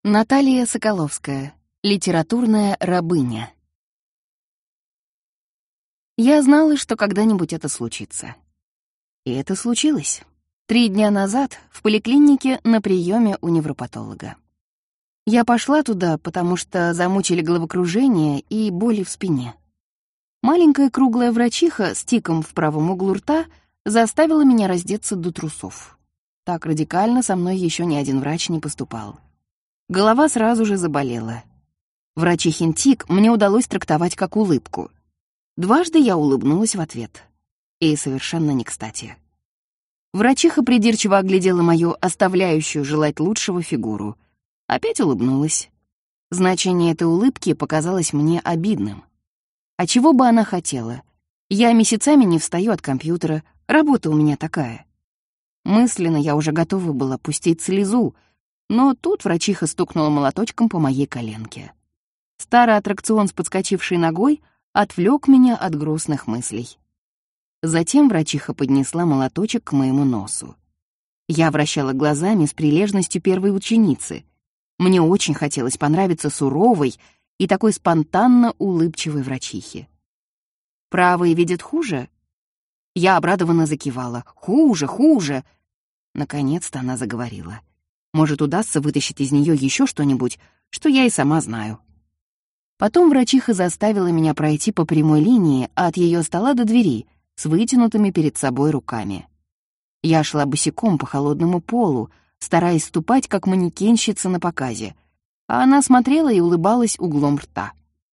Наталья Соколовская. Литературная рабыня. Я знала, что когда-нибудь это случится. И это случилось. 3 дня назад в поликлинике на приеме у невропатолога. Я пошла туда, потому что замучили головокружение и боли в спине. Маленькая круглая врачиха с тиком в правом углу рта заставила меня раздеться до трусов. Так радикально со мной еще ни один врач не поступал. Голова сразу же заболела. Врачихин тик мне удалось трактовать как улыбку. Дважды я улыбнулась в ответ. И совершенно не кстати. Врачиха придирчиво оглядела мою оставляющую желать лучшего фигуру. Опять улыбнулась. Значение этой улыбки показалось мне обидным. А чего бы она хотела? Я месяцами не встаю от компьютера, работа у меня такая. Мысленно я уже готова была пустить слезу, но тут врачиха стукнула молоточком по моей коленке. Старый аттракцион с подскочившей ногой отвлек меня от грустных мыслей. Затем врачиха поднесла молоточек к моему носу. Я вращала глазами с прилежностью первой ученицы. Мне очень хотелось понравиться суровой и такой спонтанно улыбчивой врачихе. «Правые видят хуже?» Я обрадованно закивала. «Хуже, хуже!» Наконец-то она заговорила. Может, удастся вытащить из нее еще что-нибудь, что я и сама знаю. Потом врачиха заставила меня пройти по прямой линии от ее стола до двери с вытянутыми перед собой руками. Я шла босиком по холодному полу, стараясь ступать, как манекенщица на показе, а она смотрела и улыбалась углом рта.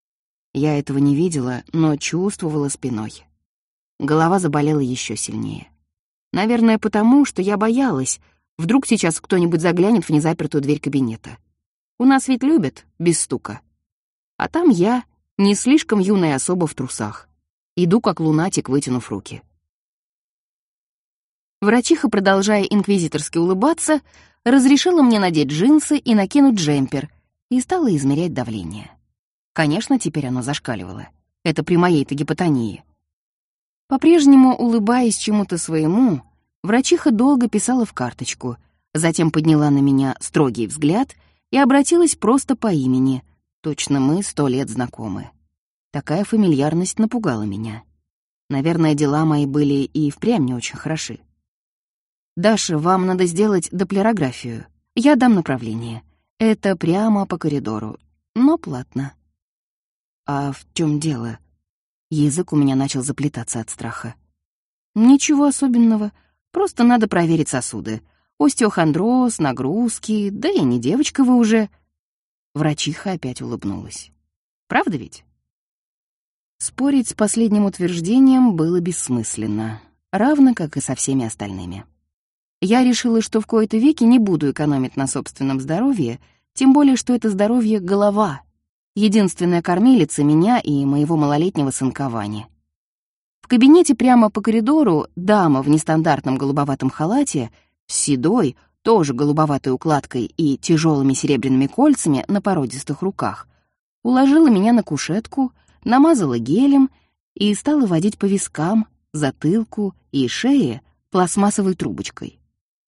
Я этого не видела, но чувствовала спиной. Голова заболела еще сильнее. Наверное, потому, что я боялась, вдруг сейчас кто-нибудь заглянет в незапертую дверь кабинета. У нас ведь любят без стука. А там я, не слишком юная особа в трусах. Иду как лунатик, вытянув руки. Врачиха, продолжая инквизиторски улыбаться, разрешила мне надеть джинсы и накинуть джемпер и стала измерять давление. Конечно, теперь оно зашкаливало. Это при моей-то гипотонии. По-прежнему, улыбаясь чему-то своему, врачиха долго писала в карточку, затем подняла на меня строгий взгляд и обратилась просто по имени. Точно мы 100 лет знакомы. Такая фамильярность напугала меня. Наверное, дела мои были и впрямь не очень хороши. «Даша, вам надо сделать доплерографию. Я дам направление. Это прямо по коридору, но платно». «А в чем дело?» Язык у меня начал заплетаться от страха. «Ничего особенного. Просто надо проверить сосуды. Остеохондроз, нагрузки, да и не девочка вы уже». Врачиха опять улыбнулась. «Правда ведь?» Спорить с последним утверждением было бессмысленно, равно как и со всеми остальными. Я решила, что в кои-то веки не буду экономить на собственном здоровье, тем более, что это здоровье — голова, единственная кормилица меня и моего малолетнего сынка Вани. В кабинете прямо по коридору дама в нестандартном голубоватом халате с седой, тоже голубоватой укладкой и тяжелыми серебряными кольцами на породистых руках уложила меня на кушетку, намазала гелем и стала водить по вискам, затылку и шее пластмассовой трубочкой.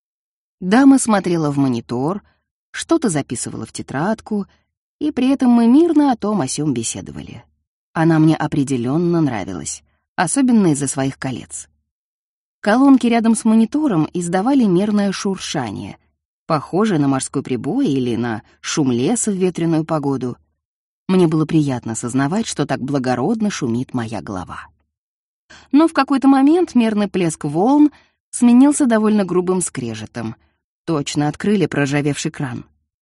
Дама смотрела в монитор, что-то записывала в тетрадку, и при этом мы мирно о том о сём беседовали. Она мне определенно нравилась, особенно из-за своих колец. Колонки рядом с монитором издавали мерное шуршание, похожее на морской прибой или на шум леса в ветреную погоду. Мне было приятно сознавать, что так благородно шумит моя голова. Но в какой-то момент мерный плеск волн сменился довольно грубым скрежетом. Точно открыли проржавевший кран.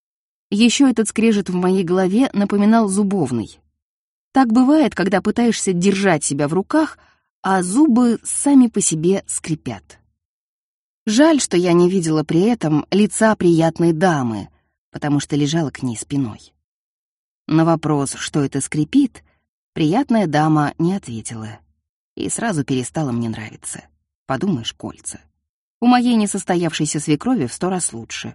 Еще этот скрежет в моей голове напоминал зубовный. Так бывает, когда пытаешься держать себя в руках, а зубы сами по себе скрипят. Жаль, что я не видела при этом лица приятной дамы, потому что лежала к ней спиной. На вопрос, что это скрипит, приятная дама не ответила и сразу перестала мне нравиться. Подумаешь, кольца. У моей несостоявшейся свекрови в 100 раз лучше.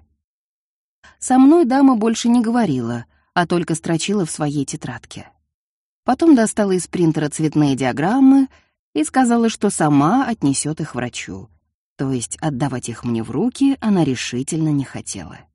Со мной дама больше не говорила, а только строчила в своей тетрадке. Потом достала из принтера цветные диаграммы и сказала, что сама отнесет их врачу. То есть отдавать их мне в руки она решительно не хотела.